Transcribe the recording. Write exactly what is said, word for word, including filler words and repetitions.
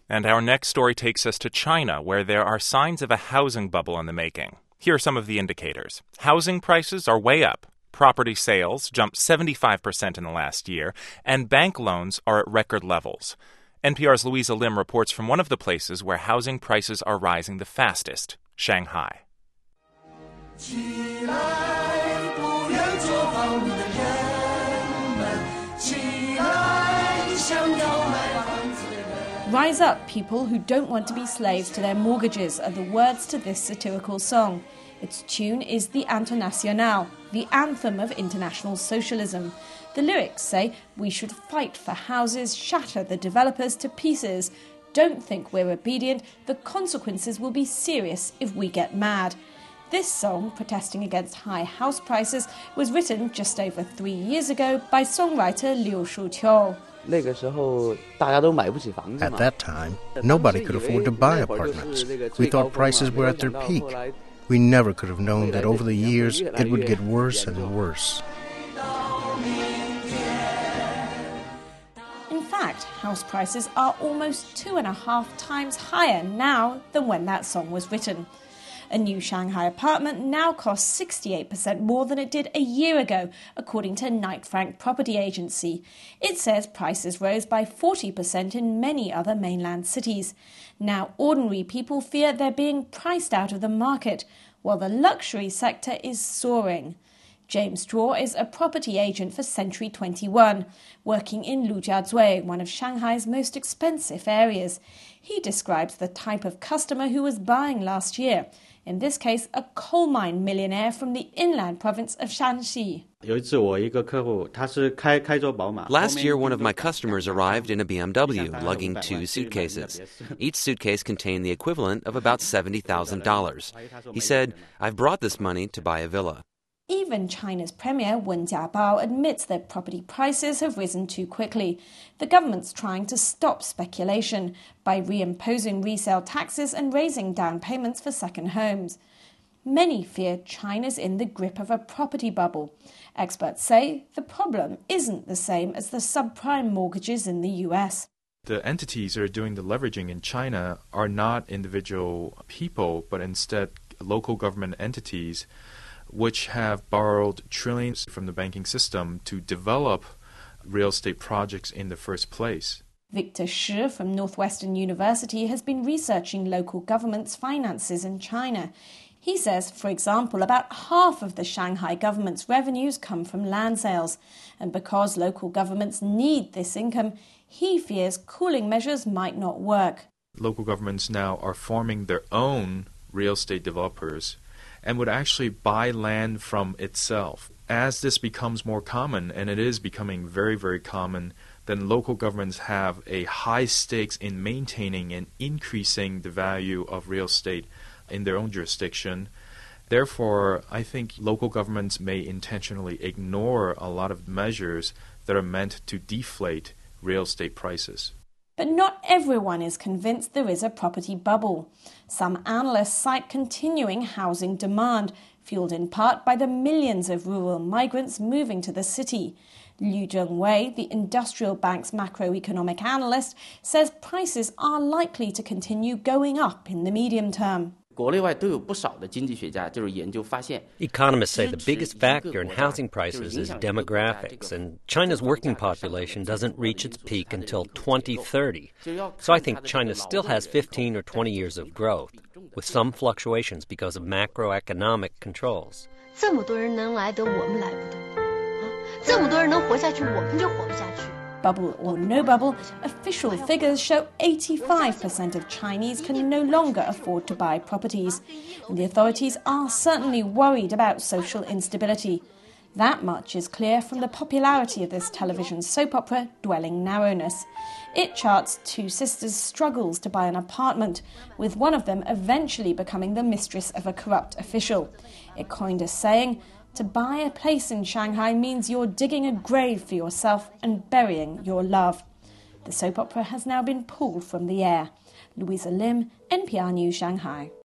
And our next story takes us to China, where there are signs of a housing bubble in the making. Here are some of the indicators. Housing prices are way up. Property sales jumped seventy-five percent in the last year, and bank loans are at record levels. N P R's Louisa Lim reports from one of the places where housing prices are rising the fastest, Shanghai. Rise up, people who don't want to be slaves to their mortgages, are the words to this satirical song. Its tune is the Internationale, the anthem of international socialism. The lyrics say, we should fight for houses, shatter the developers to pieces. Don't think we're obedient, the consequences will be serious if we get mad. This song, protesting against high house prices, was written just over three years ago by songwriter Liu Shuqiu. At that time, nobody could afford to buy apartments. We thought prices were at their peak. We never could have known that over the years it would get worse and worse. In fact, house prices are almost two and a half times higher now than when that song was written. A new Shanghai apartment now costs sixty-eight percent more than it did a year ago, according to Knight Frank Property Agency. It says prices rose by forty percent in many other mainland cities. Now ordinary people fear they're being priced out of the market, while the luxury sector is soaring. James Straw is a property agent for Century twenty-one, working in Lujiazui, one of Shanghai's most expensive areas. He describes the type of customer who was buying last year. In this case, a coal mine millionaire from the inland province of Shanxi. Last year, one of my customers arrived in a B M W, lugging two suitcases. Each suitcase contained the equivalent of about seventy thousand dollars. He said, I've brought this money to buy a villa. Even China's Premier Wen Jiabao admits that property prices have risen too quickly. The government's trying to stop speculation by reimposing resale taxes and raising down payments for second homes. Many fear China's in the grip of a property bubble. Experts say the problem isn't the same as the subprime mortgages in the U S. The entities that are doing the leveraging in China are not individual people, but instead local government entities which have borrowed trillions from the banking system to develop real estate projects in the first place. Victor Shi from Northwestern University has been researching local governments' finances in China. He says, for example, about half of the Shanghai government's revenues come from land sales. And because local governments need this income, he fears cooling measures might not work. Local governments now are forming their own real estate developers and would actually buy land from itself. As this becomes more common, and it is becoming very, very common, then local governments have a high stakes in maintaining and increasing the value of real estate in their own jurisdiction. Therefore, I think local governments may intentionally ignore a lot of measures that are meant to deflate real estate prices. But not everyone is convinced there is a property bubble. Some analysts cite continuing housing demand, fueled in part by the millions of rural migrants moving to the city. Liu Zhengwei, the Industrial Bank's macroeconomic analyst, says prices are likely to continue going up in the medium term. Economists say the biggest factor in housing prices is demographics, and China's working population doesn't reach its peak until twenty thirty. So I think China still has fifteen or twenty years of growth, with some fluctuations because of macroeconomic controls. Bubble or no bubble, official figures show eighty-five percent of Chinese can no longer afford to buy properties. And the authorities are certainly worried about social instability. That much is clear from the popularity of this television soap opera, Dwelling Narrowness. It charts two sisters' struggles to buy an apartment, with one of them eventually becoming the mistress of a corrupt official. It coined a saying, to buy a place in Shanghai means you're digging a grave for yourself and burying your love. The soap opera has now been pulled from the air. Louisa Lim, N P R News, Shanghai.